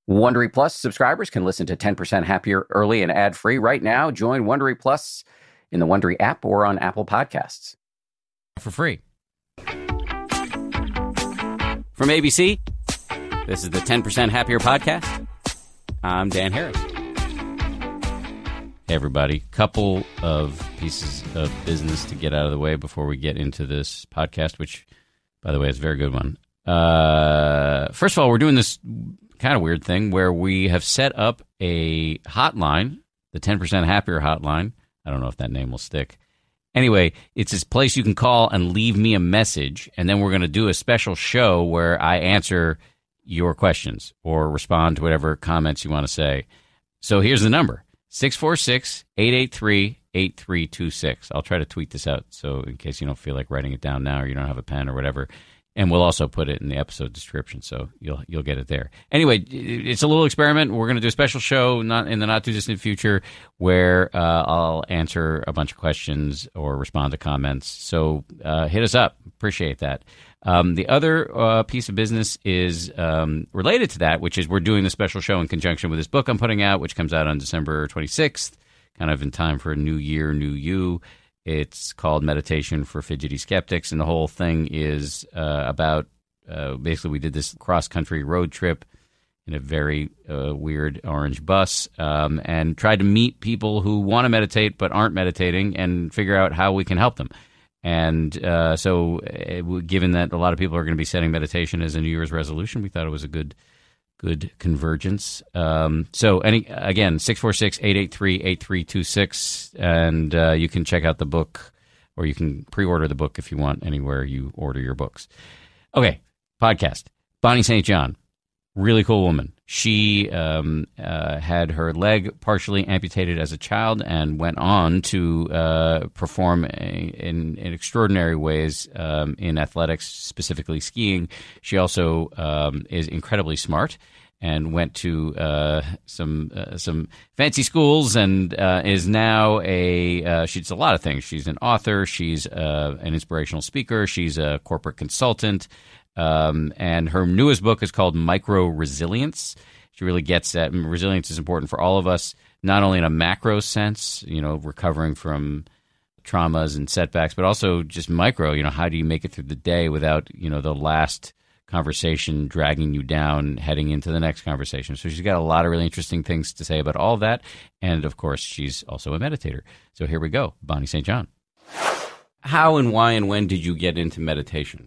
Wondery Plus subscribers can listen to 10% Happier early and ad-free right now. Join Wondery Plus in the Wondery app or on Apple Podcasts. For free. From ABC, this is the 10% Happier podcast. I'm Dan Harris. Hey, everybody. Couple of pieces of business to get out of the way before we get into this podcast, which, by the way, is a very good one. First of all, we're doing this kind of weird thing where we have set up a hotline, the 10% Happier hotline. I don't know if that name will stick. Anyway, it's this place you can call and leave me a message, and then we're going to do a special show where I answer your questions or respond to whatever comments you want to say. So here's the number, 646-883-8326. I'll try to tweet this out, so in case you don't feel like writing it down now or you don't have a pen or whatever. And we'll also put it in the episode description, so you'll get it there. Anyway, it's a little experiment. We're going to do a special show in the not-too-distant future where I'll answer a bunch of questions or respond to comments. So hit us up. Appreciate that. The other piece of business is related to that, which is we're doing the special show in conjunction with this book I'm putting out, which comes out on December 26th, kind of in time for a new year, new you. It's called Meditation for Fidgety Skeptics, and the whole thing is about basically we did this cross-country road trip in a very weird orange bus and tried to meet people who want to meditate but aren't meditating and figure out how we can help them. And so given that a lot of people are going to be setting meditation as a New Year's resolution, we thought it was a good convergence. So again, 646-883-8326, and you can check out the book, or you can pre-order the book if you want, anywhere you order your books. Okay, podcast. Bonnie St. John, really cool woman. She had her leg partially amputated as a child and went on to perform in extraordinary ways in athletics, specifically skiing. She also is incredibly smart and went to some fancy schools and is now she's a lot of things. She's an author. She's an inspirational speaker. She's a corporate consultant. And her newest book is called Micro Resilience. She really gets that resilience is important for all of us, not only in a macro sense, recovering from traumas and setbacks, but also just micro, how do you make it through the day without, the last conversation dragging you down, heading into the next conversation. So she's got a lot of really interesting things to say about all of that. And of course, she's also a meditator. So here we go. Bonnie St. John. How and why and when did you get into meditation?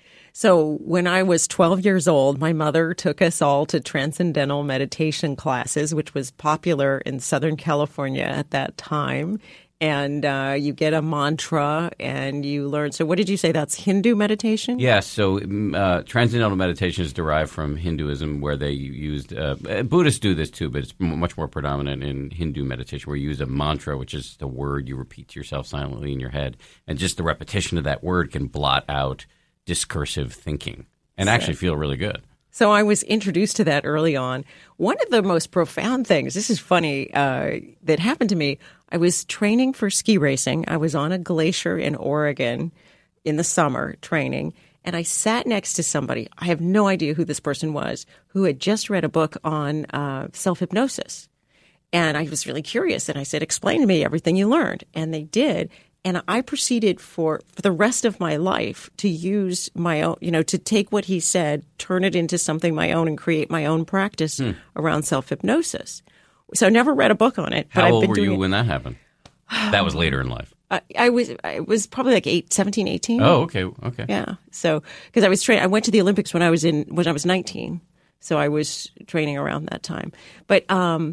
So when I was 12 years old, my mother took us all to transcendental meditation classes, which was popular in Southern California at that time. And you get a mantra and you learn. So what did you say? That's Hindu meditation? Yes. So transcendental meditation is derived from Hinduism, where they used Buddhists do this too, but it's much more predominant in Hindu meditation, where you use a mantra, which is the word you repeat to yourself silently in your head. And just the repetition of that word can blot out discursive thinking and actually feel really good. So I was introduced to that early on. One of the most profound things, this is funny, that happened to me, I was training for ski racing. I was on a glacier in Oregon in the summer training, and I sat next to somebody, I have no idea who this person was, who had just read a book on self-hypnosis. And I was really curious, and I said, explain to me everything you learned. And they did. And I proceeded for the rest of my life to use my own, to take what he said, turn it into something my own, and create my own practice around self-hypnosis. So I never read a book on it. How old were you when that happened? That was later in life. I was probably like 17, 18. Oh, okay. Yeah. So because I was I went to the Olympics when I was 19. So I was training around that time. But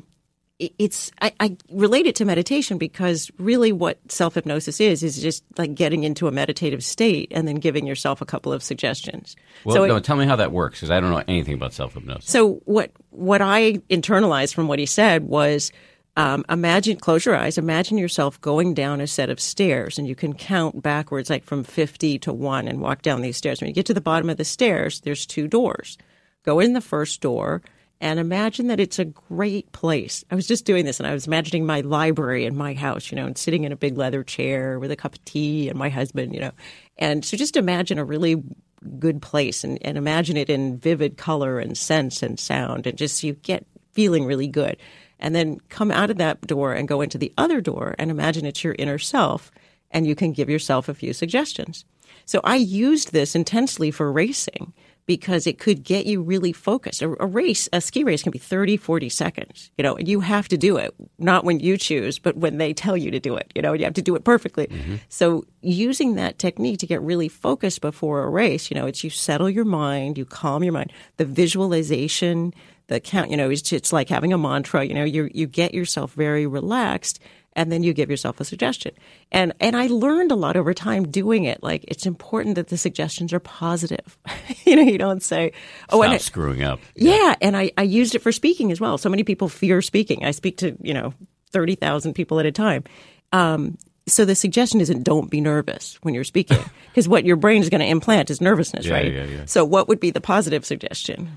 I relate it to meditation because really what self-hypnosis is just like getting into a meditative state and then giving yourself a couple of suggestions. Well, tell me how that works, because I don't know anything about self-hypnosis. So what I internalized from what he said was close your eyes, imagine yourself going down a set of stairs, and you can count backwards like from 50 to 1 and walk down these stairs. When you get to the bottom of the stairs, there's 2 doors. Go in the first door and imagine that it's a great place. I was just doing this, and I was imagining my library in my house, and sitting in a big leather chair with a cup of tea and my husband, And so just imagine a really good place and imagine it in vivid color and sense and sound, and just you get feeling really good. And then come out of that door and go into the other door and imagine it's your inner self, and you can give yourself a few suggestions. So I used this intensely for racing because it could get you really focused. A ski race can be 30, 40 seconds, and you have to do it, not when you choose, but when they tell you to do it, you have to do it perfectly. Mm-hmm. So using that technique to get really focused before a race, it's you settle your mind, you calm your mind, the visualization, the count, it's like having a mantra, you get yourself very relaxed. And then you give yourself a suggestion. And I learned a lot over time doing it. Like, it's important that the suggestions are positive. You don't say, oh, stop screwing up. Yeah. And I used it for speaking as well. So many people fear speaking. I speak to, 30,000 people at a time. So the suggestion isn't don't be nervous when you're speaking, because what your brain is going to implant is nervousness, right? Yeah. So what would be the positive suggestion?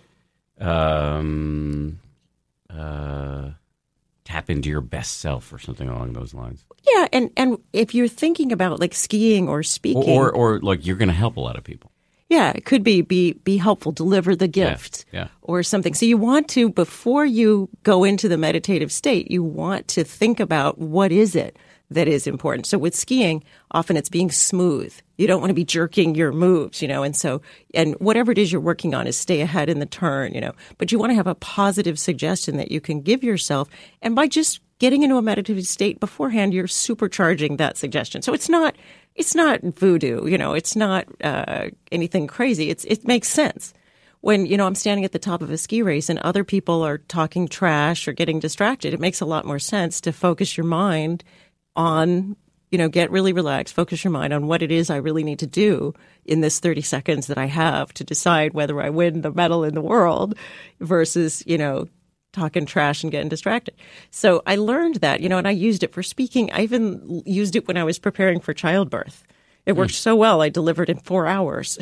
Tap into your best self or something along those lines. Yeah, and if you're thinking about like skiing or speaking, or like you're going to help a lot of people. Yeah, it could be helpful, deliver the gift, or something. So you want to, before you go into the meditative state, you want to think about what is it that is important. So with skiing, often it's being smooth. You don't want to be jerking your moves, and whatever it is you're working on is stay ahead in the turn, but you want to have a positive suggestion that you can give yourself. And by just getting into a meditative state beforehand, you're supercharging that suggestion. So it's not voodoo, it's not anything crazy. It makes sense. When, I'm standing at the top of a ski race and other people are talking trash or getting distracted, it makes a lot more sense to focus your mind on, get really relaxed, focus your mind on what it is I really need to do in this 30 seconds that I have to decide whether I win the medal in the world versus, talking trash and getting distracted. So I learned that, and I used it for speaking. I even used it when I was preparing for childbirth. It worked so well, I delivered in 4 hours.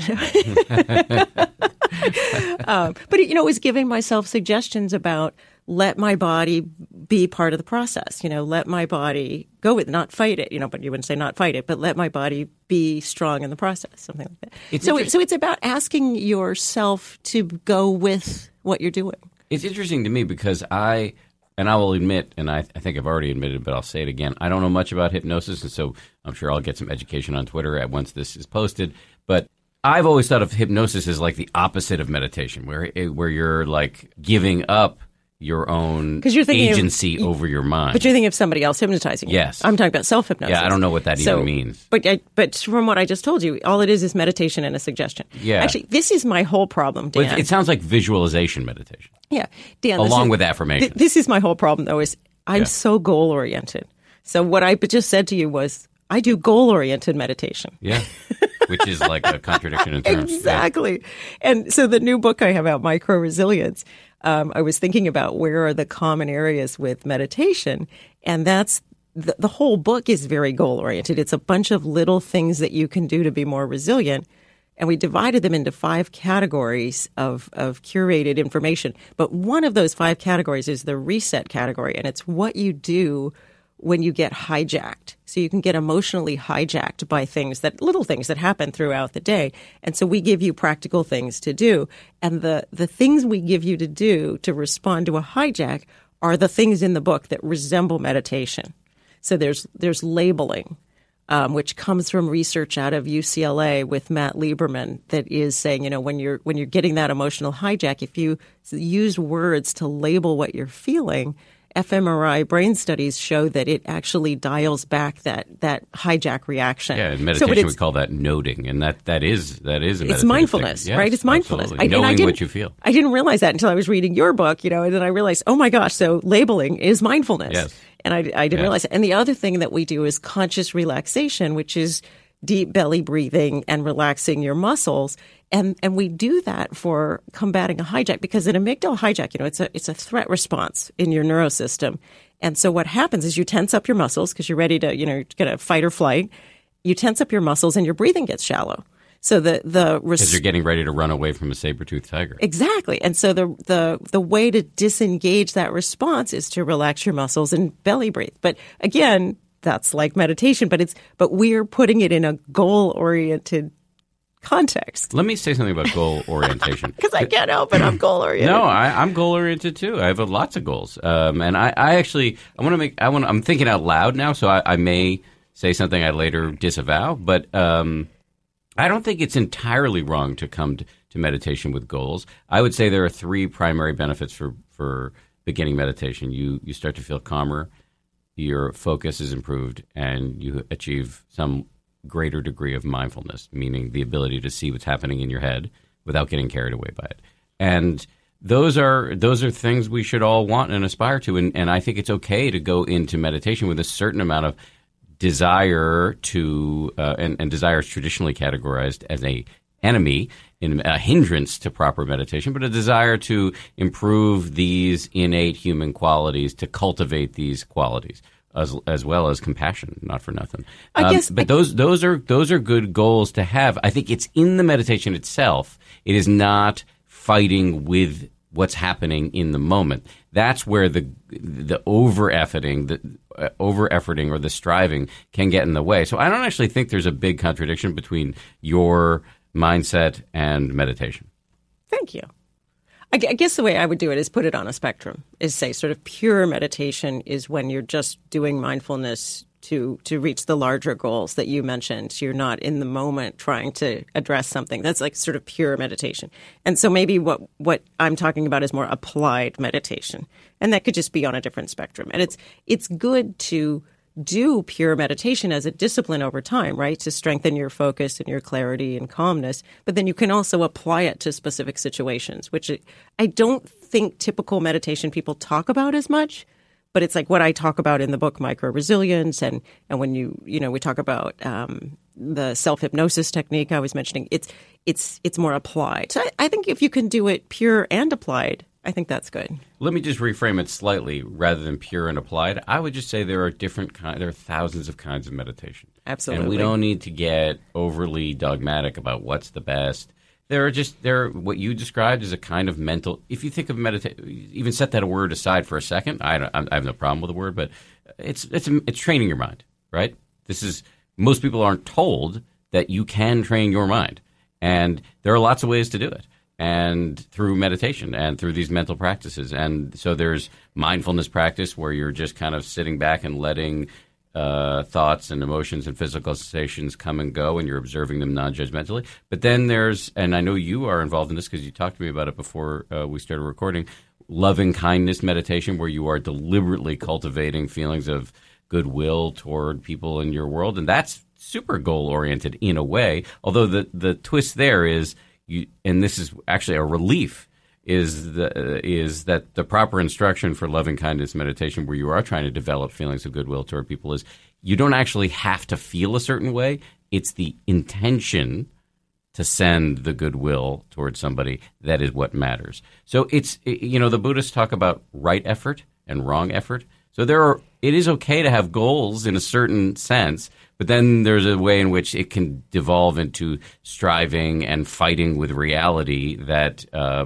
But it was giving myself suggestions about let my body be part of the process, let my body go with it, not fight it, but you wouldn't say not fight it, but let my body be strong in the process, something like that. So it's about asking yourself to go with what you're doing. It's interesting to me because I will admit, and I think I've already admitted, but I'll say it again, I don't know much about hypnosis, and so I'm sure I'll get some education on Twitter once this is posted, but I've always thought of hypnosis as like the opposite of meditation, where you're like giving up your own agency over your mind. But you're thinking of somebody else hypnotizing you. Yes. I'm talking about self-hypnosis. Yeah, I don't know what that even means. But from what I just told you, all it is meditation and a suggestion. Yeah. Actually, this is my whole problem, Dan. Well, it sounds like visualization meditation. Yeah. Dan, along with affirmation. This is my whole problem, though, is I'm so goal-oriented. So what I just said to you was, I do goal-oriented meditation. Yeah. Which is like a contradiction in terms. Exactly. Yeah. And so the new book I have out, Micro-Resilience, I was thinking about where are the common areas with meditation, and that's the whole book is very goal-oriented. It's a bunch of little things that you can do to be more resilient, and we divided them into 5 categories of curated information. But one of those 5 categories is the reset category, and it's what you do when you get hijacked. So you can get emotionally hijacked by little things that happen throughout the day. And so we give you practical things to do. And the things we give you to do to respond to a hijack are the things in the book that resemble meditation. So there's labeling, which comes from research out of UCLA with Matt Lieberman that is saying, when you're getting that emotional hijack, if you use words to label what you're feeling, fMRI brain studies show that it actually dials back that hijack reaction. Yeah, in meditation we call that noding, and that is a meditative it's mindfulness, yes, right? It's mindfulness. Knowing what you feel. I didn't realize that until I was reading your book, and then I realized, oh my gosh, so labeling is mindfulness. Yes. And I didn't realize it. And the other thing that we do is conscious relaxation, which is deep belly breathing and relaxing your muscles. And we do that for combating a hijack because an amygdala hijack, it's a threat response in your neurosystem. And so what happens is you tense up your muscles because you're ready to, you're going to fight or flight. You tense up your muscles and your breathing gets shallow. So because you're getting ready to run away from a saber-toothed tiger. Exactly. And so the way to disengage that response is to relax your muscles and belly breathe. But again, that's like meditation, but we're putting it in a goal-oriented context. Let me say something about goal orientation. Because I can't help it. I'm goal oriented. No, I'm goal oriented too. I have lots of goals, and I'm thinking out loud now, so I may say something I later disavow, but I don't think it's entirely wrong to come to meditation with goals. I would say there are three primary benefits for beginning meditation. You start to feel calmer, your focus is improved, and you achieve some greater degree of mindfulness, meaning the ability to see what's happening in your head without getting carried away by it. And those are things we should all want and aspire to. And I think it's okay to go into meditation with a certain amount of desire to, and desire is traditionally categorized as a enemy, in a hindrance to proper meditation, but a desire to improve these innate human qualities, to cultivate these qualities. As well as compassion, not for nothing. Those are good goals to have. I think it's in the meditation itself. It is not fighting with what's happening in the moment. That's where the over-efforting, or the striving can get in the way. So I don't actually think there's a big contradiction between your mindset and meditation. Thank you. I guess the way I would do it is put it on a spectrum, is say sort of pure meditation is when you're just doing mindfulness to reach the larger goals that you mentioned. You're not in the moment trying to address something. That's like sort of pure meditation. And so maybe what I'm talking about is more applied meditation. And that could just be on a different spectrum. And it's good to do pure meditation as a discipline over time, right? To strengthen your focus and your clarity and calmness. But then you can also apply it to specific situations, which I don't think typical meditation people talk about as much. But it's like what I talk about in the book, Micro-Resilience, and when we talk about the self-hypnosis technique I was mentioning, it's more applied. So I think if you can do it pure and applied, I think that's good. Let me just reframe it slightly. Rather than pure and applied, I would just say there are there are thousands of kinds of meditation. Absolutely. And we don't need to get overly dogmatic about what's the best. There are what you described as a kind of mental. If you think of meditation, even set that word aside for a second. I have no problem with the word, but it's training your mind, right? Most people aren't told that you can train your mind, and there are lots of ways to do it, and through meditation and through these mental practices. And so there's mindfulness practice where you're just kind of sitting back and letting thoughts and emotions and physical sensations come and go, and you're observing them non-judgmentally. But then and I know you are involved in this because you talked to me about it before we started recording, loving kindness meditation, where you are deliberately cultivating feelings of goodwill toward people in your world. And that's super goal-oriented in a way, although the twist there is, and this is actually a relief, is that the proper instruction for loving kindness meditation, where you are trying to develop feelings of goodwill toward people, is you don't actually have to feel a certain way. It's the intention to send the goodwill towards somebody that is what matters. So the Buddhists talk about right effort and wrong effort. So it is okay to have goals in a certain sense, but then there's a way in which it can devolve into striving and fighting with reality that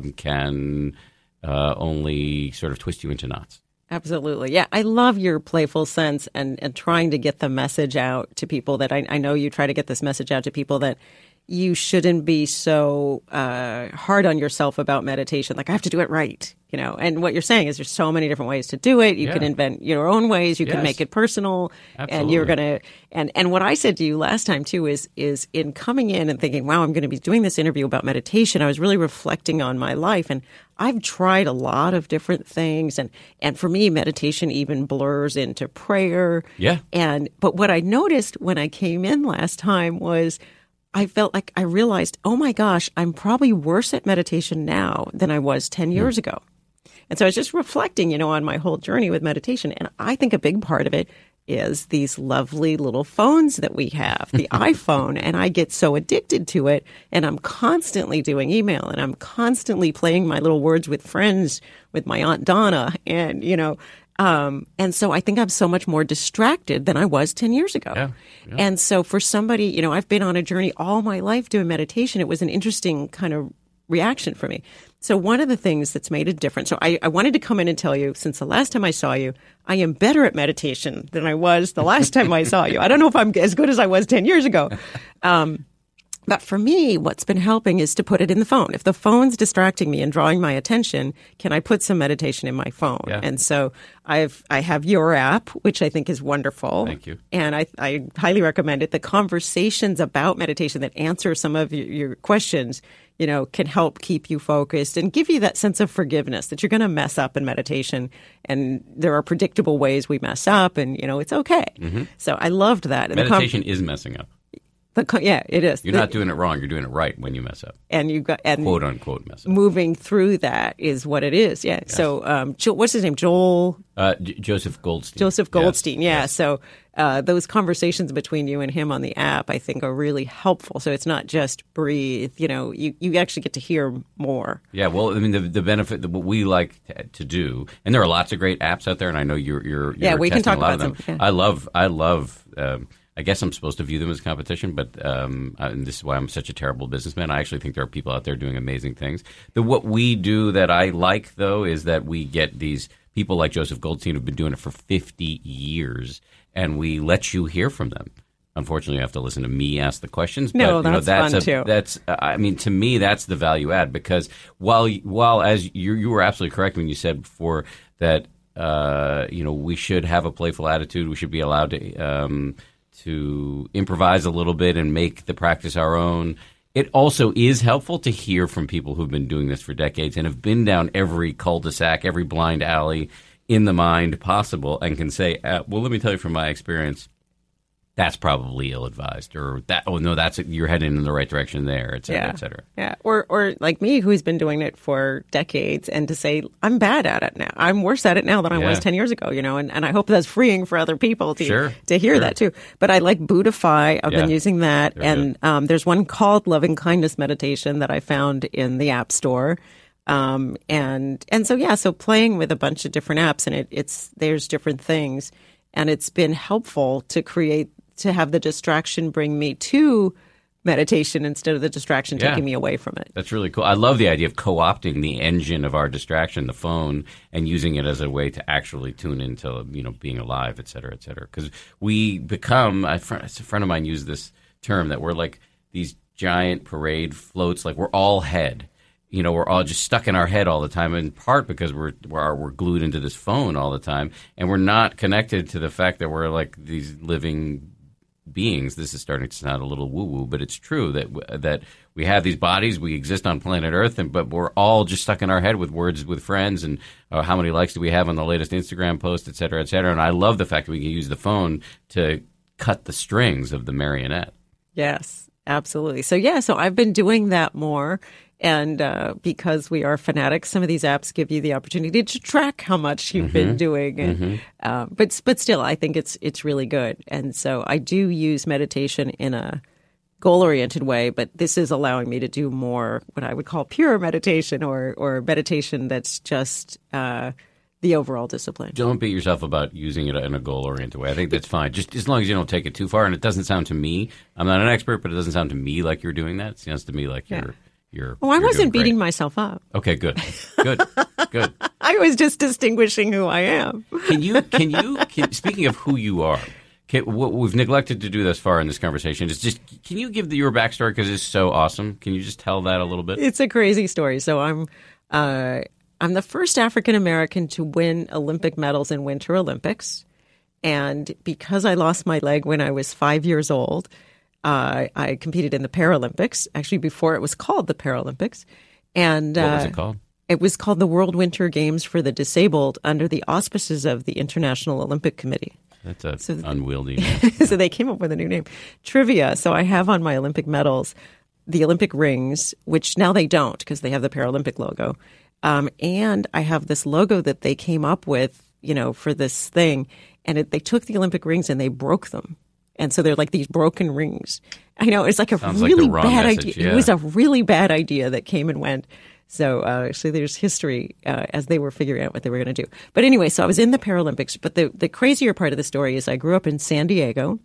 can only sort of twist you into knots. Absolutely. Yeah, I love your playful sense and trying to get the message out to people that I know you try to get this message out to people that you shouldn't be so hard on yourself about meditation. Like, I have to do it right, And what you're saying is there's so many different ways to do it. You can invent your own ways. You can make it personal. Absolutely. And you're going to and what I said to you last time, too, is in coming in and thinking, wow, I'm going to be doing this interview about meditation, I was really reflecting on my life. And I've tried a lot of different things. And for me, meditation even blurs into prayer. Yeah. But what I noticed when I came in last time was I felt like I realized, oh my gosh, I'm probably worse at meditation now than I was 10 years ago. And so I was just reflecting, on my whole journey with meditation. And I think a big part of it is these lovely little phones that we have, the iPhone. And I get so addicted to it. And I'm constantly doing email, and I'm constantly playing my little words with friends with my Aunt Donna. And, and so I think I'm so much more distracted than I was 10 years ago. Yeah. And so for somebody, I've been on a journey all my life doing meditation. It was an interesting kind of reaction for me. So one of the things that's made a difference, so I wanted to come in and tell you, since the last time I saw you, I am better at meditation than I was the last time I saw you. I don't know if I'm as good as I was 10 years ago. But for me, what's been helping is to put it in the phone. If the phone's distracting me and drawing my attention, can I put some meditation in my phone? Yeah. And so I have your app, which I think is wonderful. Thank you. And I highly recommend it. The conversations about meditation that answer some of your questions, can help keep you focused and give you that sense of forgiveness that you're going to mess up in meditation. And there are predictable ways we mess up, and, it's okay. Mm-hmm. So I loved that. And meditation is messing up. Yeah, it is. You're not doing it wrong. You're doing it right when you mess up. And you got quote unquote mess up. Moving through that is what it is. Yeah. Yes. So, what's his name? Joel. Joseph Goldstein. Joseph Goldstein. Yes. Yeah. Yes. So those conversations between you and him on the app, I think, are really helpful. So it's not just breathe. You actually get to hear more. Yeah. Well, I mean, the benefit that what we like to do, and there are lots of great apps out there, and I know you're we can talk about them. Yeah. I love. I guess I'm supposed to view them as competition, but and this is why I'm such a terrible businessman. I actually think there are people out there doing amazing things. What we do that I like, though, is that we get these people like Joseph Goldstein who've been doing it for 50 years, and we let you hear from them. Unfortunately, you have to listen to me ask the questions. No, but, that's fun, too. That's, to me, that's the value add, because while as you were absolutely correct when you said before that, we should have a playful attitude. We should be allowed to improvise a little bit and make the practice our own. It also is helpful to hear from people who've been doing this for decades and have been down every cul-de-sac, every blind alley in the mind possible, and can say, well, let me tell you from my experience, that's probably ill-advised, or you're heading in the right direction there, et cetera, et cetera. Yeah, or like me, who's been doing it for decades, and to say, I'm bad at it now. I'm worse at it now than I was 10 years ago, and I hope that's freeing for other people to hear that too. But I like Buddhify. I've been using that. And there's one called Loving Kindness Meditation that I found in the App Store. So playing with a bunch of different apps, and there's different things. And it's been helpful to have the distraction bring me to meditation instead of the distraction taking me away from it. That's really cool. I love the idea of co-opting the engine of our distraction, the phone, and using it as a way to actually tune into, being alive, et cetera, et cetera. Because we become, a friend of mine used this term, that we're like these giant parade floats, like we're all head. We're all just stuck in our head all the time, in part because we're glued into this phone all the time, and we're not connected to the fact that we're like these living beings. This is starting to sound a little woo-woo, but it's true that we have these bodies, we exist on planet Earth, but we're all just stuck in our head with words with friends, and how many likes do we have on the latest Instagram post, et cetera, et cetera. And I love the fact that we can use the phone to cut the strings of the marionette. Yes, absolutely. So I've been doing that more. And because we are fanatics, some of these apps give you the opportunity to track how much you've been doing. And, but still, I think it's really good. And so I do use meditation in a goal-oriented way, but this is allowing me to do more what I would call pure meditation, or meditation that's just the overall discipline. Don't beat yourself about using it in a goal-oriented way. I think that's fine, just as long as you don't take it too far. And it doesn't sound to me, I'm not an expert, but it doesn't sound to me like you're doing that. It sounds to me like you're I wasn't beating myself up. Okay, good. I was just distinguishing who I am. Can you speaking of who you are, what we've neglected to do thus far in this conversation is just, can you give your backstory, because it's so awesome? Can you just tell that a little bit? It's a crazy story. So I'm the first African American to win Olympic medals in Winter Olympics, and because I lost my leg when I was 5 years old, I competed in the Paralympics, actually before it was called the Paralympics. And what was it called? It was called the World Winter Games for the Disabled, under the auspices of the International Olympic Committee. That's unwieldy name. So they came up with a new name. Trivia. So I have on my Olympic medals the Olympic rings, which now they don't because they have the Paralympic logo. And I have this logo that they came up with, for this thing. And they took the Olympic rings and they broke them. And so they're like these broken rings. I know, it's like Sounds really like bad message, idea. yeah. It was a really bad idea that came and went. So there's history as they were figuring out what they were going to do. But anyway, so I was in the Paralympics. But the crazier part of the story is I grew up in San Diego,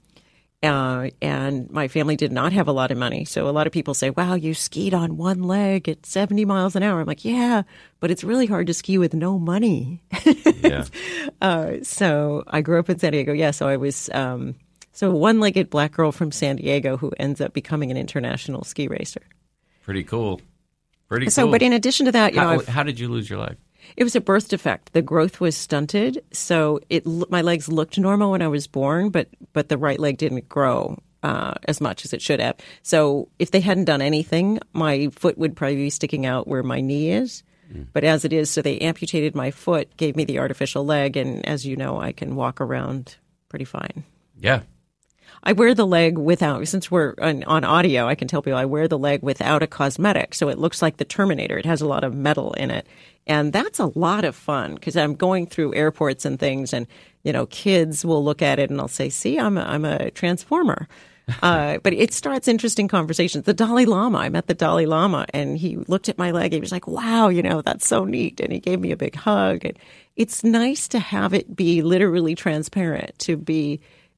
and my family did not have a lot of money. So a lot of people say, wow, you skied on one leg at 70 miles an hour. I'm like, yeah, but it's really hard to ski with no money. Yeah. So I grew up in San Diego. Yeah, so I was So one-legged black girl from San Diego who ends up becoming an international ski racer. Pretty cool. Pretty So, cool. but in addition to that, How did you lose your leg? it was a birth defect. The growth was stunted, so my legs looked normal when I was born, but the right leg didn't grow as much as it should have. So if they hadn't done anything, my foot would probably be sticking out where my knee is. But as it is, so they amputated my foot, gave me the artificial leg, and as you know, I can walk around pretty fine. Yeah. I wear the leg without, since we're on audio, I can tell people I wear the leg without a cosmetic. So it looks like the Terminator. It has a lot of metal in it. And that's a lot of fun because I'm going through airports and things and, kids will look at it and I'll say, see, I'm a transformer. But it starts interesting conversations. The Dalai Lama, I met the Dalai Lama and he looked at my leg. He was like, wow, that's so neat. And he gave me a big hug. And it's nice to have it be literally transparent, to be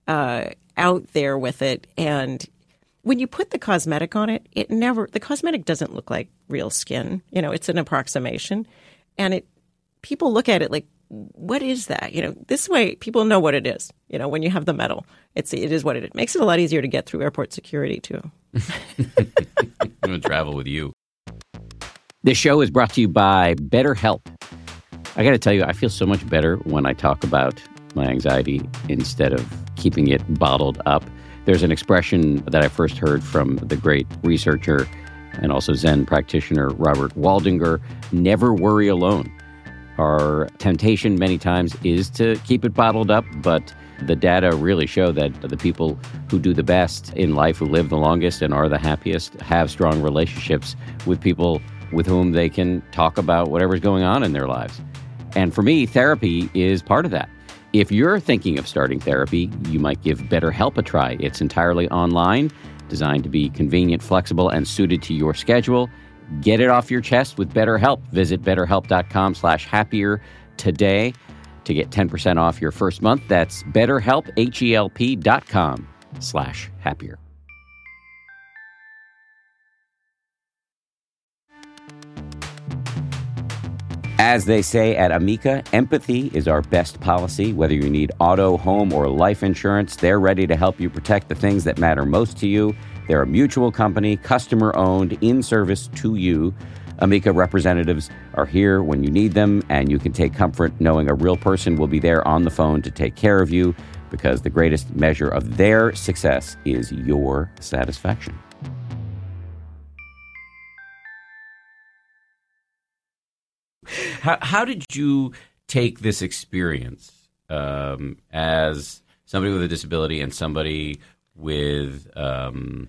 out there with it. And when you put the cosmetic on it, the cosmetic doesn't look like real skin. It's an approximation. And people look at it like, what is that? This way people know what it is. When you have the metal, it is what it is. It makes it a lot easier to get through airport security too. I'm going to travel with you. This show is brought to you by BetterHelp. I got to tell you, I feel so much better when I talk about my anxiety instead of keeping it bottled up. There's an expression that I first heard from the great researcher and also Zen practitioner Robert Waldinger: never worry alone. Our temptation many times is to keep it bottled up, but the data really show that the people who do the best in life, who live the longest and are the happiest, have strong relationships with people with whom they can talk about whatever's going on in their lives. And for me, therapy is part of that. If you're thinking of starting therapy, you might give BetterHelp a try. It's entirely online, designed to be convenient, flexible, and suited to your schedule. Get it off your chest with BetterHelp. Visit BetterHelp.com/happier today to get 10% off your first month. That's BetterHelp, HELP.com/happier. As they say at Amica, empathy is our best policy. Whether you need auto, home, or life insurance, they're ready to help you protect the things that matter most to you. They're a mutual company, customer-owned, in service to you. Amica representatives are here when you need them, and you can take comfort knowing a real person will be there on the phone to take care of you, because the greatest measure of their success is your satisfaction. How did you take this experience as somebody with a disability and somebody with an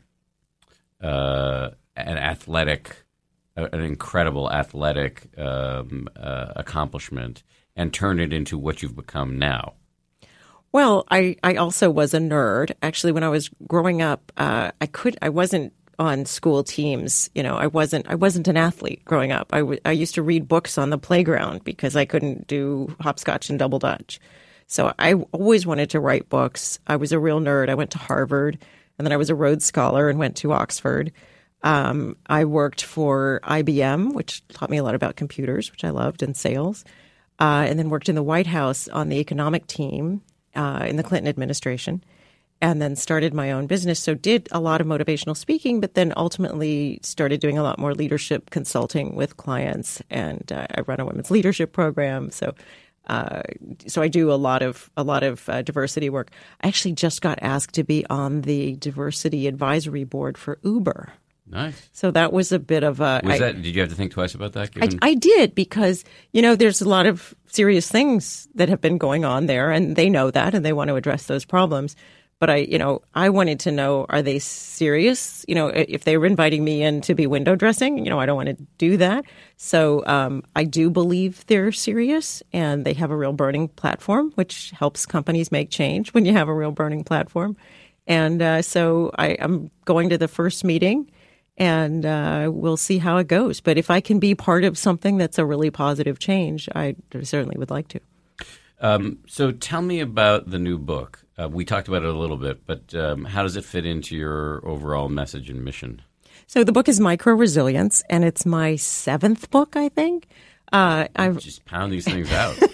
incredible athletic accomplishment, and turn it into what you've become now? Well, I also was a nerd. Actually, when I was growing up, I wasn't on school teams. I wasn't an athlete growing up. I used to read books on the playground because I couldn't do hopscotch and double dutch. So I always wanted to write books. I was a real nerd. I went to Harvard, and then I was a Rhodes Scholar and went to Oxford. I worked for IBM, which taught me a lot about computers, which I loved, and sales, and then worked in the White House on the economic team in the Clinton administration, and then started my own business. So did a lot of motivational speaking, but then ultimately started doing a lot more leadership consulting with clients. And I run a women's leadership program. So I do a lot of diversity work. I actually just got asked to be on the diversity advisory board for Uber. Nice. So that was a bit of a... Did you have to think twice about that? I did, because, there's a lot of serious things that have been going on there, and they know that, and they want to address those problems. But I wanted to know, are they serious? If they were inviting me in to be window dressing, I don't want to do that. So I do believe they're serious, and they have a real burning platform, which helps companies make change when you have a real burning platform. And so I'm going to the first meeting, and we'll see how it goes. But if I can be part of something that's a really positive change, I certainly would like to. So tell me about the new book. We talked about it a little bit, but how does it fit into your overall message and mission? So the book is Micro Resilience, and it's my 7th book, I think. Just pound these things out. Well,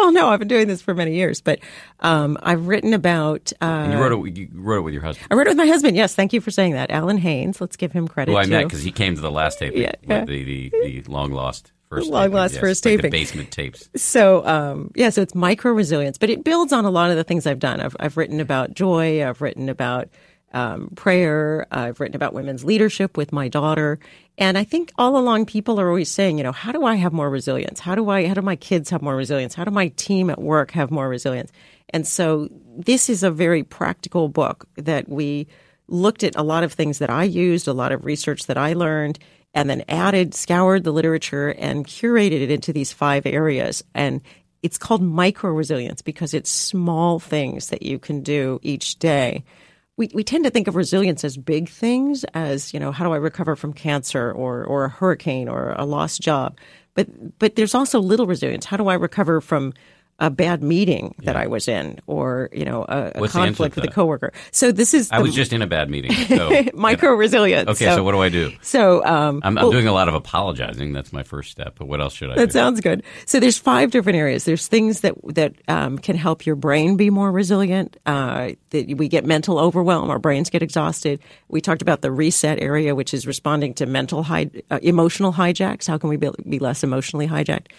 Well, no, I've been doing this for many years, but I've written about. And you wrote it with your husband. I wrote it with my husband. Yes, thank you for saying that, Alan Haynes. Let's give him credit. Who I too. met because he came to the last taping, the long lost first, first like taping, the basement tapes. So so it's micro resilience, but it builds on a lot of the things I've done. I've written about joy. I've written about prayer. I've written about women's leadership with my daughter. And I think all along people are always saying, how do I have more resilience? How do my kids have more resilience? How do my team at work have more resilience? And so this is a very practical book that we looked at a lot of things that I used, a lot of research that I learned, and then scoured the literature and curated it into these 5 areas. And it's called micro resilience because it's small things that you can do each day. We tend to think of resilience as big things, as, how do I recover from cancer or a hurricane or a lost job? But there's also little resilience. How do I recover from a bad meeting that I was in, or a conflict with a coworker? So this is I was just in a bad meeting. So, micro resilience. Okay, so what do I do? So I'm doing a lot of apologizing. That's my first step. But what else should I do? That sounds good. So there's 5 different areas. There's things that can help your brain be more resilient. That we get mental overwhelm. Our brains get exhausted. We talked about the reset area, which is responding to emotional hijacks. How can we be less emotionally hijacked?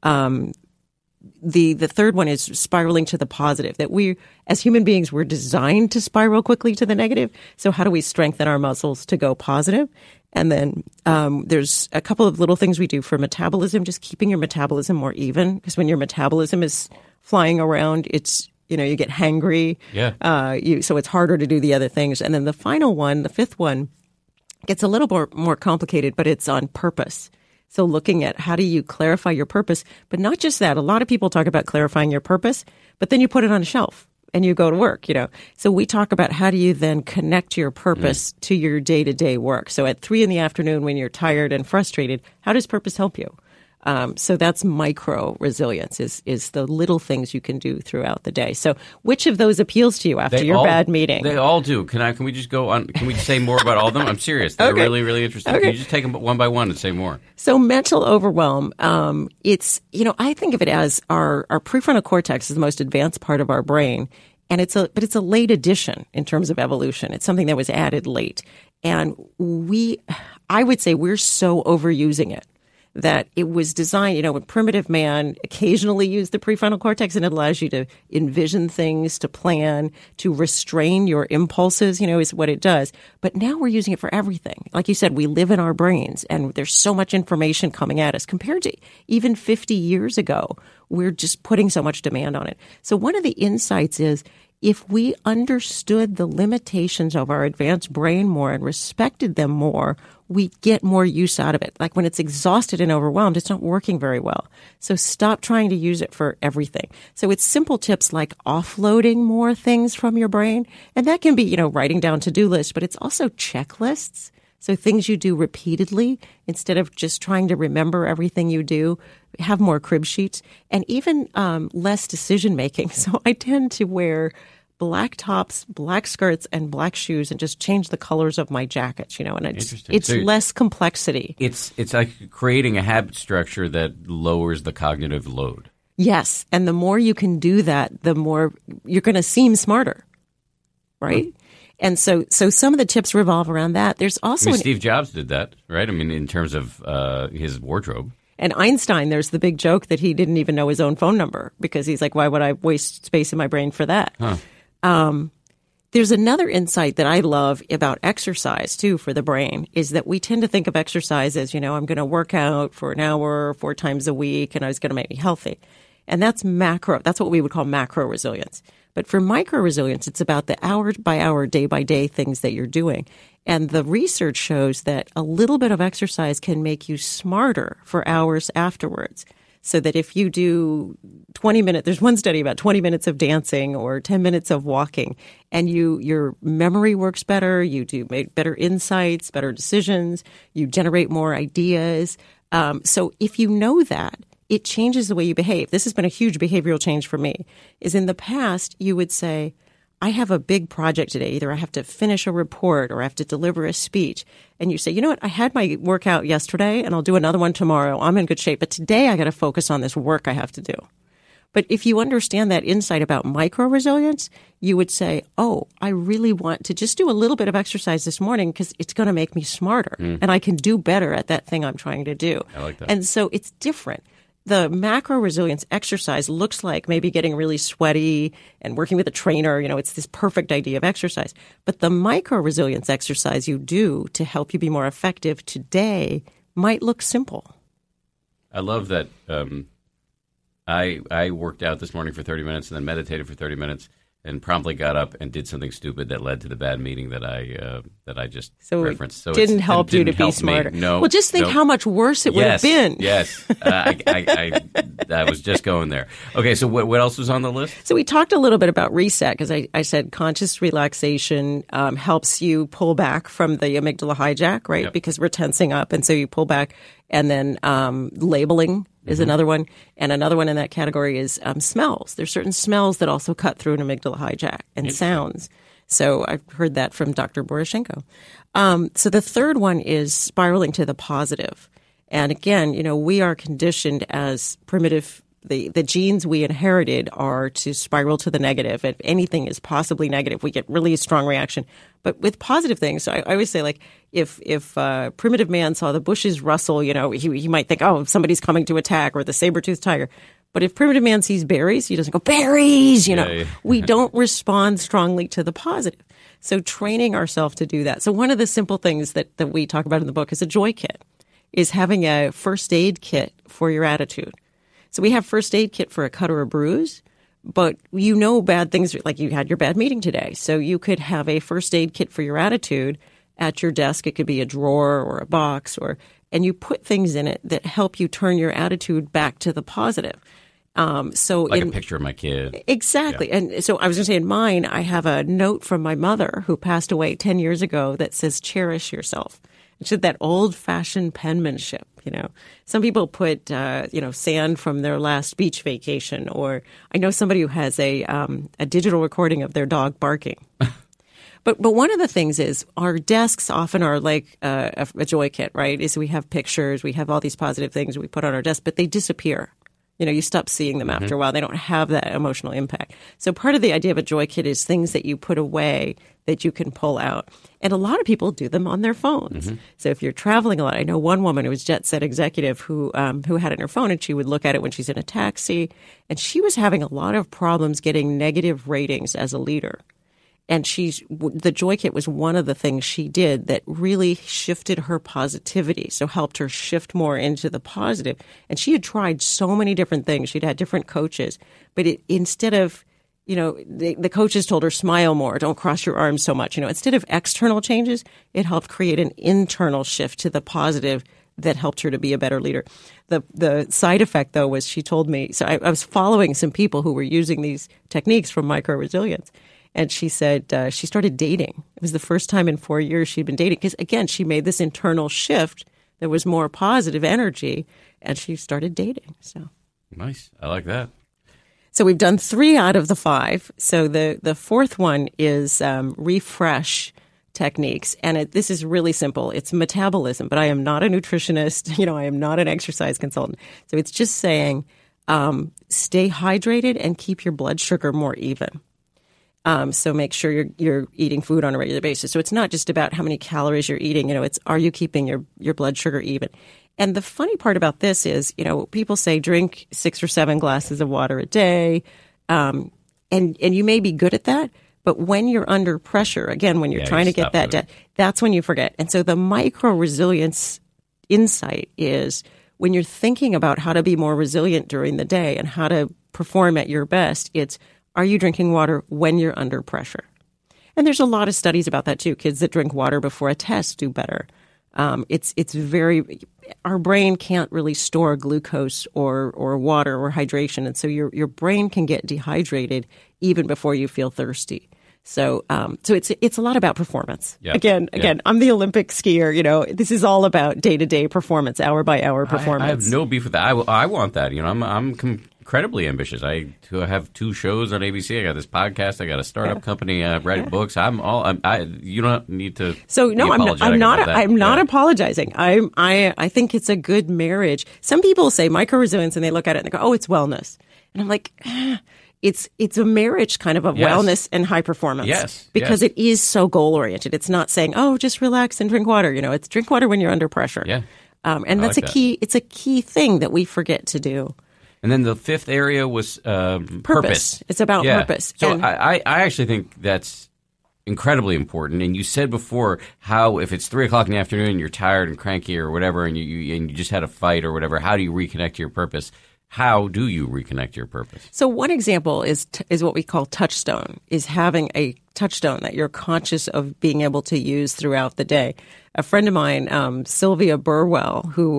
The third one is spiraling to the positive, that we, as human beings, we're designed to spiral quickly to the negative. So how do we strengthen our muscles to go positive? And then there's a couple of little things we do for metabolism, just keeping your metabolism more even, because when your metabolism is flying around, it's, you get hangry. Yeah. So it's harder to do the other things. And then the final one, the 5th one, gets a little more complicated, but it's on purpose. So looking at how do you clarify your purpose, but not just that. A lot of people talk about clarifying your purpose, but then you put it on a shelf and you go to work, So we talk about how do you then connect your purpose to your day-to-day work. So at 3 p.m. when you're tired and frustrated, how does purpose help you? So that's micro resilience is the little things you can do throughout the day. So which of those appeals to you after your bad meeting? They all do. Can we just go on? Can we say more about all of them? I'm serious. They're really, really interesting. Okay. Can you just take them one by one and say more? So mental overwhelm, it's, I think of it as our prefrontal cortex is the most advanced part of our brain. And it's a late addition in terms of evolution. It's something that was added late. And I would say we're so overusing it, that it was designed, when primitive man occasionally used the prefrontal cortex, and it allows you to envision things, to plan, to restrain your impulses, is what it does. But now we're using it for everything. Like you said, we live in our brains, and there's so much information coming at us compared to even 50 years ago. We're just putting so much demand on it. So one of the insights is, if we understood the limitations of our advanced brain more and respected them more, we get more use out of it. Like when it's exhausted and overwhelmed, it's not working very well. So stop trying to use it for everything. So it's simple tips like offloading more things from your brain. And that can be, writing down to-do lists, but it's also checklists. So things you do repeatedly instead of just trying to remember everything you do. Have more crib sheets, and even less decision making. So I tend to wear black tops, black skirts, and black shoes, and just change the colors of my jackets. And it's less complexity. It's like creating a habit structure that lowers the cognitive load. Yes, and the more you can do that, the more you're going to seem smarter, right? And so some of the tips revolve around that. There's also Steve Jobs did that, right? In terms of his wardrobe. And Einstein, there's the big joke that he didn't even know his own phone number because he's like, why would I waste space in my brain for that? Huh. There's another insight that I love about exercise, too, for the brain, is that we tend to think of exercise as, I'm going to work out for an hour 4 times a week, and it's going to make me healthy. And that's macro. That's what we would call macro resilience. But for micro resilience, it's about the hour by hour, day by day things that you're doing. And the research shows that a little bit of exercise can make you smarter for hours afterwards. So that if you do 20 minutes, there's one study about 20 minutes of dancing or 10 minutes of walking, and your memory works better, you do make better insights, better decisions, you generate more ideas. So if you know that, it changes the way you behave. This has been a huge behavioral change for me, is in the past, you would say, I have a big project today. Either I have to finish a report or I have to deliver a speech. And you say, you know what? I had my workout yesterday and I'll do another one tomorrow. I'm in good shape. But today I got to focus on this work I have to do. But if you understand that insight about micro-resilience, you would say, oh, I really want to just do a little bit of exercise this morning because it's going to make me smarter and I can do better at that thing I'm trying to do. I like that. And so it's different. The macro resilience exercise looks like maybe getting really sweaty and working with a trainer. You know, it's this perfect idea of exercise. But the micro resilience exercise you do to help you be more effective today might look simple. I love that. I worked out this morning for 30 minutes and then meditated for 30 minutes and promptly got up and did something stupid that led to the bad meeting that I just referenced. So it didn't help you to be smarter. No. Well, just think how much worse it would have been. Yes. I was just going there. Okay, so what else was on the list? So we talked a little bit about reset because I said conscious relaxation helps you pull back from the amygdala hijack, right? Yep. Because we're tensing up, and so you pull back. And then labeling is another one. And another one in that category is smells. There's certain smells that also cut through an amygdala hijack, and sounds. So I've heard that from Dr. Borysenko. So the third one is spiraling to the positive. And again, you know, we are conditioned as primitive. The genes we inherited are to spiral to the negative. If anything is possibly negative, we get really strong reaction. But with positive things, so I always say, like, if primitive man saw the bushes rustle, you know, he might think, oh, somebody's coming to attack, or the saber-toothed tiger. But if primitive man sees berries, he doesn't go, berries, you know. Yeah. We don't respond strongly to the positive. So training ourselves to do that. So one of the simple things that we talk about in the book is a joy kit, is having a first aid kit for your attitude. So we have first aid kit for a cut or a bruise, but you know bad things, like you had your bad meeting today. So you could have a first aid kit for your attitude at your desk. It could be a drawer or a box, and you put things in it that help you turn your attitude back to the positive. So like a picture of my kid. Exactly. Yeah. And so I was going to say in mine, I have a note from my mother who passed away 10 years ago that says, cherish yourself. It's just that old-fashioned penmanship, you know. Some people put, sand from their last beach vacation, or I know somebody who has a digital recording of their dog barking. But one of the things is our desks often are like a joy kit, right? Is we have pictures, we have all these positive things we put on our desk, but they disappear. You know, you stop seeing them after a while. They don't have that emotional impact. So part of the idea of a joy kit is things that you put away that you can pull out. And a lot of people do them on their phones. So if you're traveling a lot, I know one woman who was jet set executive who had it in her phone, and she would look at it when she's in a taxi. And she was having a lot of problems getting negative ratings as a leader. And the Joy Kit was one of the things she did that really shifted her positivity, so helped her shift more into the positive. And she had tried so many different things. She'd had different coaches. But instead of, you know, the coaches told her, smile more, don't cross your arms so much. You know, instead of external changes, it helped create an internal shift to the positive that helped her to be a better leader. The side effect, though, was she told me, so I was following some people who were using these techniques from micro-resilience. And she said she started dating. It was the first time in 4 years she'd been dating. Because, again, she made this internal shift. There was more positive energy, and she started dating. So nice. I like that. So we've done 3 out of the 5. So the fourth one is refresh techniques. And this is really simple. It's metabolism. But I am not a nutritionist. You know, I am not an exercise consultant. So it's just saying stay hydrated and keep your blood sugar more even. So make sure you're eating food on a regular basis. So it's not just about how many calories you're eating. You know, it's are you keeping your blood sugar even? And the funny part about this is, you know, people say drink 6 or 7 glasses of water a day, and you may be good at that. But when you're under pressure, again, when you're trying to get that, that's when you forget. And so the micro resilience insight is when you're thinking about how to be more resilient during the day and how to perform at your best, it's are you drinking water when you're under pressure? And there's a lot of studies about that too. Kids that drink water before a test do better. Our brain can't really store glucose or water or hydration. And so your brain can get dehydrated even before you feel thirsty. So it's a lot about performance. Yep. Again, I'm the Olympic skier. You know, this is all about day-to-day performance, hour-by-hour performance. I have no beef with that. I want that. You know, I'm incredibly ambitious. I have 2 shows on ABC. I got this podcast. I got a startup company. I write books. You don't need to. So no, I'm not apologizing. I think it's a good marriage. Some people say micro resilience and they look at it and they go, oh, it's wellness. And I'm like, it's a marriage kind of wellness and high performance. Yes. Because it is so goal oriented. It's not saying, oh, just relax and drink water. It's drink water when you're under pressure. Yeah. And that's it's a key thing that we forget to do. And then the fifth area was purpose. It's about purpose. So and I actually think that's incredibly important. And you said before how if it's 3 o'clock in the afternoon and you're tired and cranky or whatever, and you just had a fight or whatever, how do you reconnect to your purpose? How do you reconnect to your purpose? So one example is what we call touchstone, is having a touchstone that you're conscious of being able to use throughout the day. A friend of mine, Sylvia Burwell, who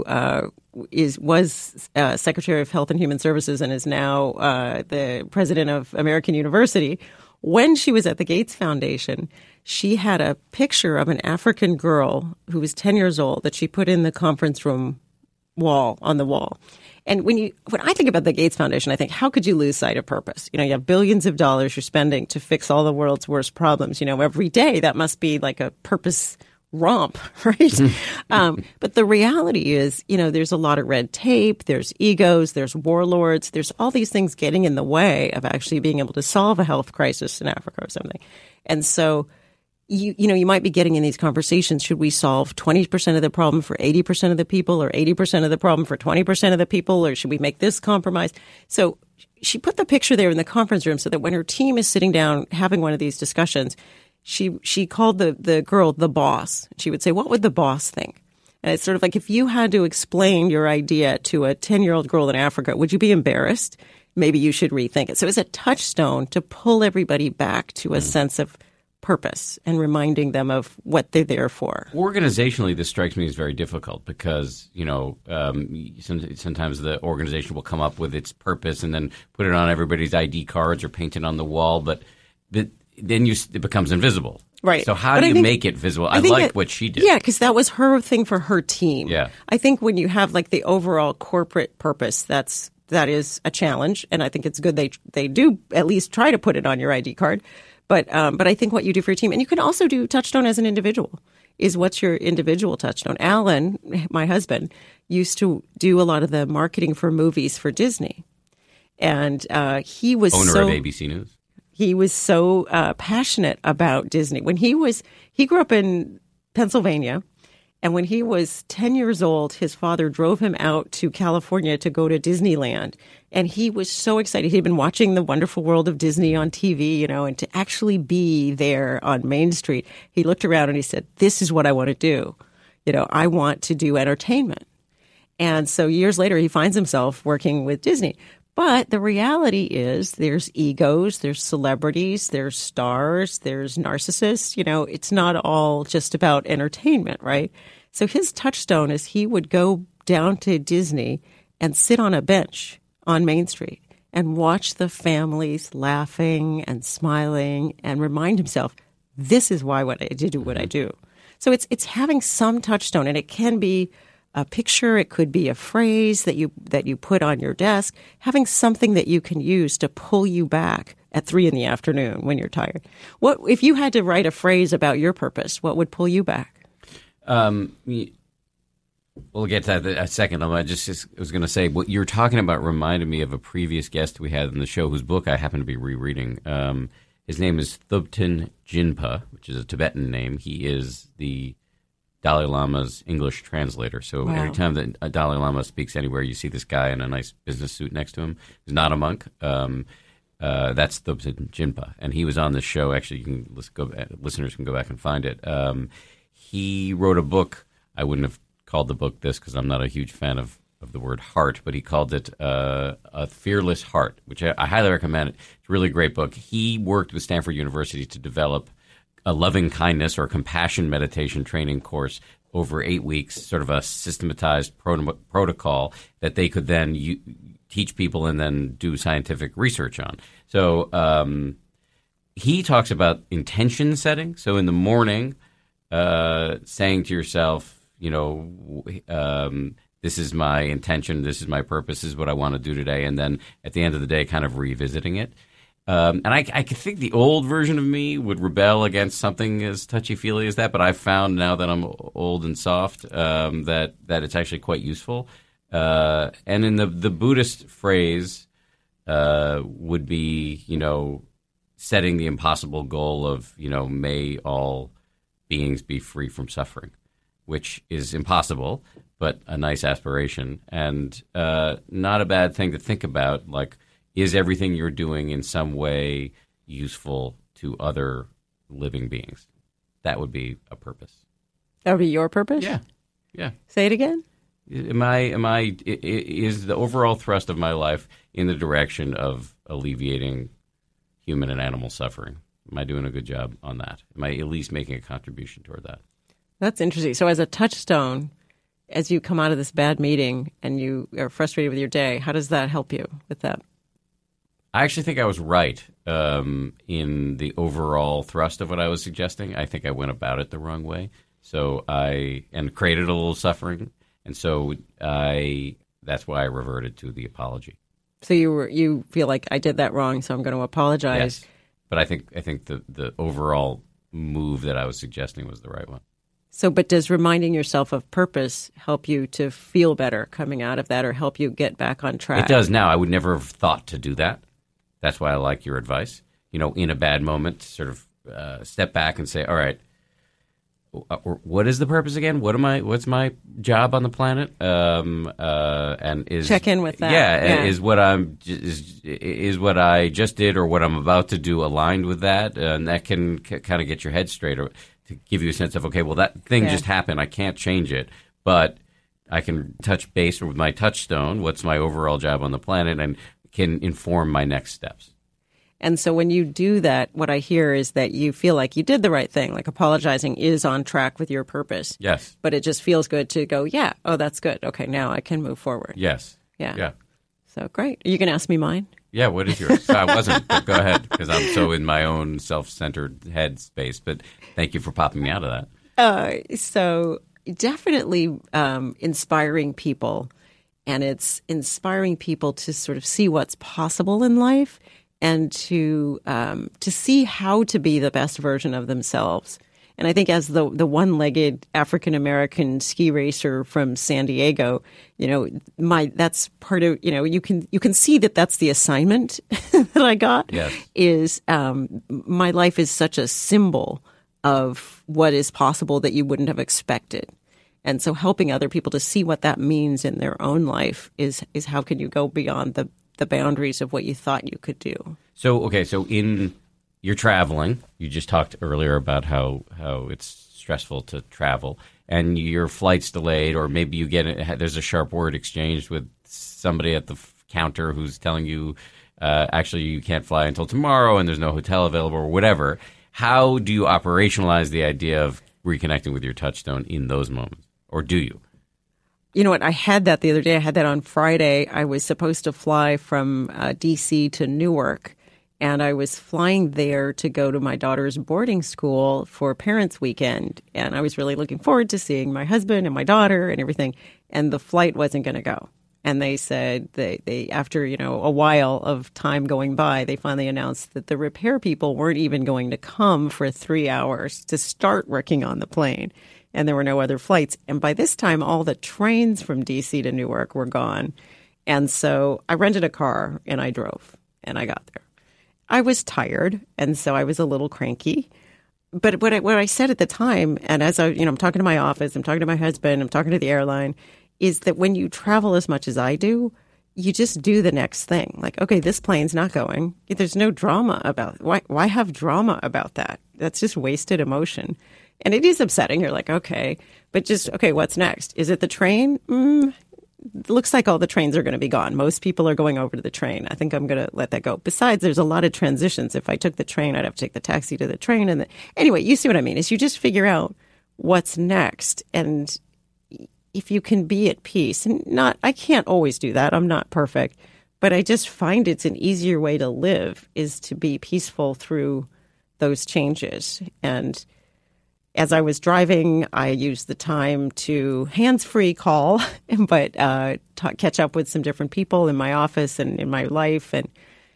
was Secretary of Health and Human Services and is now the president of American University, when she was at the Gates Foundation, she had a picture of an African girl who was 10 years old that she put in the conference room on the wall. And when I think about the Gates Foundation, I think, how could you lose sight of purpose? You have billions of dollars you're spending to fix all the world's worst problems. Every day that must be like a purpose romp, right? But the reality is, there's a lot of red tape, there's egos, there's warlords, there's all these things getting in the way of actually being able to solve a health crisis in Africa or something. And so you might be getting in these conversations, should we solve 20% of the problem for 80% of the people, or 80% of the problem for 20% of the people, or should we make this compromise? So she put the picture there in the conference room so that when her team is sitting down having one of these discussions, she called the girl the boss. She would say, what would the boss think? And it's sort of like, if you had to explain your idea to a 10-year-old girl in Africa, would you be embarrassed? Maybe you should rethink it. So it's a touchstone to pull everybody back to a sense of purpose and reminding them of what they're there for. Organizationally, this strikes me as very difficult because, sometimes the organization will come up with its purpose and then put it on everybody's ID cards or paint it on the wall, but then it becomes invisible. Right. So how do you make it visible? I like what she did. Yeah, because that was her thing for her team. Yeah. I think when you have like the overall corporate purpose, that is a challenge, and I think it's good they do at least try to put it on your ID card. But I think what you do for your team, and you can also do touchstone as an individual, is what's your individual touchstone. Alan, my husband, used to do a lot of the marketing for movies for Disney, and he was owner of ABC News. He was so passionate about Disney. When he grew up in Pennsylvania, and when he was 10 years old, his father drove him out to California to go to Disneyland. And he was so excited. He'd been watching The Wonderful World of Disney on TV, and to actually be there on Main Street, he looked around and he said, this is what I want to do. I want to do entertainment. And so years later, he finds himself working with Disney. But the reality is there's egos, there's celebrities, there's stars, there's narcissists. It's not all just about entertainment, right? So his touchstone is he would go down to Disney and sit on a bench on Main Street and watch the families laughing and smiling and remind himself, this is why I do what I do. So it's having some touchstone, and it can be a picture, it could be a phrase that you put on your desk, having something that you can use to pull you back at 3 p.m. when you're tired. What if you had to write a phrase about your purpose, what would pull you back? We'll get to that in a second. I was going to say, what you're talking about reminded me of a previous guest we had on the show whose book I happen to be rereading. His name is Thubten Jinpa, which is a Tibetan name. He is the Dalai Lama's English translator. So every time that a Dalai Lama speaks anywhere, you see this guy in a nice business suit next to him. He's not a monk. That's Thubten Jinpa. And he was on the show. Actually, listeners can go back and find it. He wrote a book. I wouldn't have called the book this because I'm not a huge fan of the word heart, but he called it A Fearless Heart, which I highly recommend. It's a really great book. He worked with Stanford University to develop a loving kindness or compassion meditation training course over 8 weeks, sort of a systematized protocol that they could then teach people and then do scientific research on. So he talks about intention setting. So in the morning, saying to yourself, this is my intention, this is my purpose, this is what I want to do today. And then at the end of the day, kind of revisiting it. And I think the old version of me would rebel against something as touchy-feely as that, but I've found now that I'm old and soft that it's actually quite useful. And in the Buddhist phrase, would be, setting the impossible goal of, may all beings be free from suffering, which is impossible, but a nice aspiration and not a bad thing to think about. Like, is everything you're doing in some way useful to other living beings? That would be a purpose. That would be your purpose? Yeah. Say it again? Is the overall thrust of my life in the direction of alleviating human and animal suffering? Am I doing a good job on that? Am I at least making a contribution toward that? That's interesting. So as a touchstone, as you come out of this bad meeting and you are frustrated with your day, how does that help you with that? I actually think I was right in the overall thrust of what I was suggesting. I think I went about it the wrong way. So and created a little suffering. And so that's why I reverted to the apology. So you feel like I did that wrong, so I'm going to apologize. Yes. But I think the overall move that I was suggesting was the right one. So, but does reminding yourself of purpose help you to feel better coming out of that, or help you get back on track? It does now. I would never have thought to do that. That's why I like your advice. In a bad moment, sort of step back and say, all right, what is the purpose again? What's my job on the planet? And check in with that. Yeah. Is what I just did or what I'm about to do aligned with that? And that can kind of get your head straight, or to give you a sense of, okay, well, that thing just happened. I can't change it, but I can touch base with my touchstone. What's my overall job on the planet, and can inform my next steps. And so when you do that, what I hear is that you feel like you did the right thing, like apologizing is on track with your purpose. Yes. But it just feels good to go, that's good. Okay, now I can move forward. Yes. Yeah. So great. Are you going to ask me mine? Yeah, what is yours? I wasn't, but go ahead, because I'm so in my own self-centered head space. But thank you for popping me out of that. So definitely inspiring people, and it's inspiring people to sort of see what's possible in life and to see how to be the best version of themselves. And I think as the one-legged African-American ski racer from San Diego, that's part of, you can see that that's the assignment that I got. Yes. Is my life is such a symbol of what is possible that you wouldn't have expected. And so helping other people to see what that means in their own life is how can you go beyond the boundaries of what you thought you could do. So you're traveling. You just talked earlier about how it's stressful to travel, and your flight's delayed, or maybe there's a sharp word exchanged with somebody at the counter who's telling you actually you can't fly until tomorrow and there's no hotel available or whatever. How do you operationalize the idea of reconnecting with your touchstone in those moments, or do you? You know what? I had that the other day. I had that on Friday. I was supposed to fly from D.C. to Newark, and I was flying there to go to my daughter's boarding school for Parents' Weekend. And I was really looking forward to seeing my husband and my daughter and everything. And the flight wasn't going to go. And they said they after, a while of time going by, they finally announced that the repair people weren't even going to come for 3 hours to start working on the plane. And there were no other flights. And by this time, all the trains from D.C. to Newark were gone. And so I rented a car and I drove and I got there. I was tired, and so I was a little cranky. But what I said at the time, and as I'm talking to my office, I'm talking to my husband, I'm talking to the airline, is that when you travel as much as I do, you just do the next thing. Like, okay, this plane's not going. There's no drama about it. Why have drama about that? That's just wasted emotion. And it is upsetting. You're like, okay, but okay, what's next? Is it the train? It looks like all the trains are going to be gone. Most people are going over to the train. I think I'm going to let that go. Besides, there's a lot of transitions. If I took the train, I'd have to take the taxi to the train. Anyway, you see what I mean, is you just figure out what's next. And if you can be at peace, and I can't always do that. I'm not perfect. But I just find it's an easier way to live is to be peaceful through those changes. And as I was driving, I used the time to hands-free call, but catch up with some different people in my office and in my life, and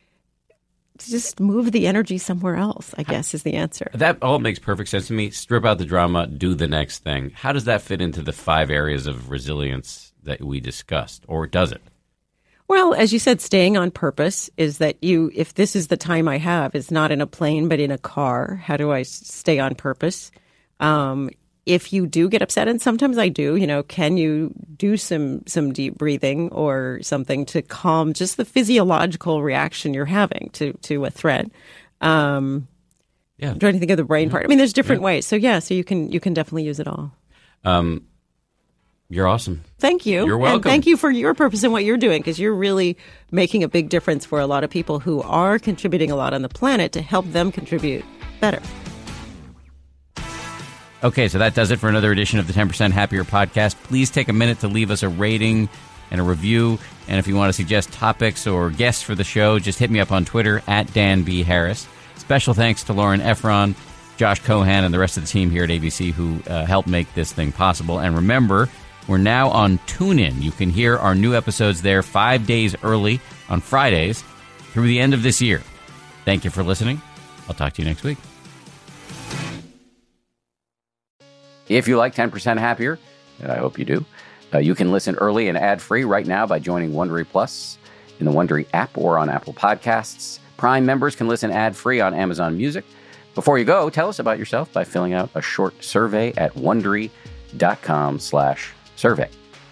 just move the energy somewhere else, I guess, is the answer. That all makes perfect sense to me. Strip out the drama, do the next thing. How does that fit into the 5 areas of resilience that we discussed, or does it? Well, as you said, staying on purpose is that if this is the time I have, it's not in a plane, but in a car, how do I stay on purpose? If you do get upset, and sometimes I do, can you do some deep breathing or something to calm just the physiological reaction you're having to a threat? I'm trying to think of the brain part. I mean, there's different ways. So you can definitely use it all. You're awesome. Thank you. You're welcome. And thank you for your purpose and what you're doing, because you're really making a big difference for a lot of people who are contributing a lot on the planet to help them contribute better. Okay, so that does it for another edition of the 10% Happier podcast. Please take a minute to leave us a rating and a review. And if you want to suggest topics or guests for the show, just hit me up on Twitter at Dan B. Harris. Special thanks to Lauren Efron, Josh Cohan, and the rest of the team here at ABC who helped make this thing possible. And remember, we're now on TuneIn. You can hear our new episodes there 5 days early on Fridays through the end of this year. Thank you for listening. I'll talk to you next week. If you like 10% Happier, and I hope you do, you can listen early and ad-free right now by joining Wondery Plus in the Wondery app or on Apple Podcasts. Prime members can listen ad-free on Amazon Music. Before you go, tell us about yourself by filling out a short survey at Wondery.com/survey.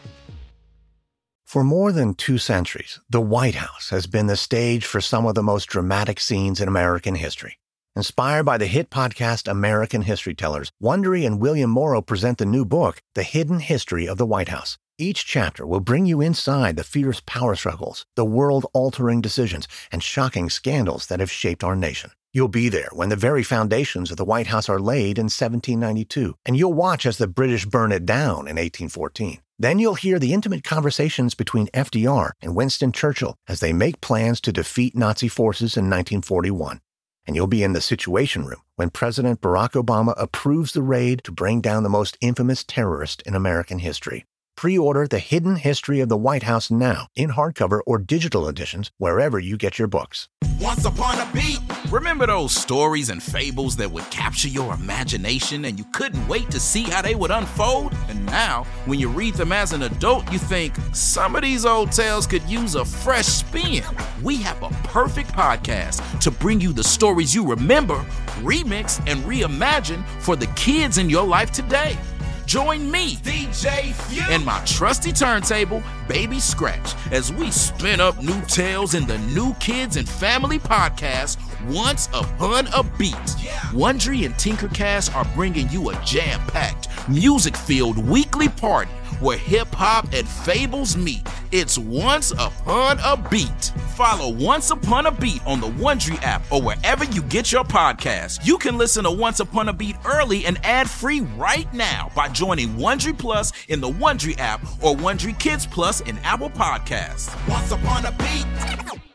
For more than 2 centuries, the White House has been the stage for some of the most dramatic scenes in American history. Inspired by the hit podcast American History Tellers, Wondery and William Morrow present the new book, The Hidden History of the White House. Each chapter will bring you inside the fierce power struggles, the world-altering decisions, and shocking scandals that have shaped our nation. You'll be there when the very foundations of the White House are laid in 1792, and you'll watch as the British burn it down in 1814. Then you'll hear the intimate conversations between FDR and Winston Churchill as they make plans to defeat Nazi forces in 1941. And you'll be in the Situation Room when President Barack Obama approves the raid to bring down the most infamous terrorist in American history. Pre-order The Hidden History of the White House now in hardcover or digital editions wherever you get your books. Once upon a beat. Remember those stories and fables that would capture your imagination and you couldn't wait to see how they would unfold? And now, when you read them as an adult, you think, some of these old tales could use a fresh spin. We have a perfect podcast to bring you the stories you remember, remix, and reimagine for the kids in your life today. Join me, DJ Few, and my trusty turntable, Baby Scratch, as we spin up new tales in the New Kids and Family podcast, Once Upon a Beat. Wondery and Tinkercast are bringing you a jam-packed, music-filled weekly party where hip-hop and fables meet. It's Once Upon a Beat. Follow Once Upon a Beat on the Wondery app or wherever you get your podcasts. You can listen to Once Upon a Beat early and ad-free right now by joining Wondery Plus in the Wondery app or Wondery Kids Plus in Apple Podcasts. Once Upon a Beat.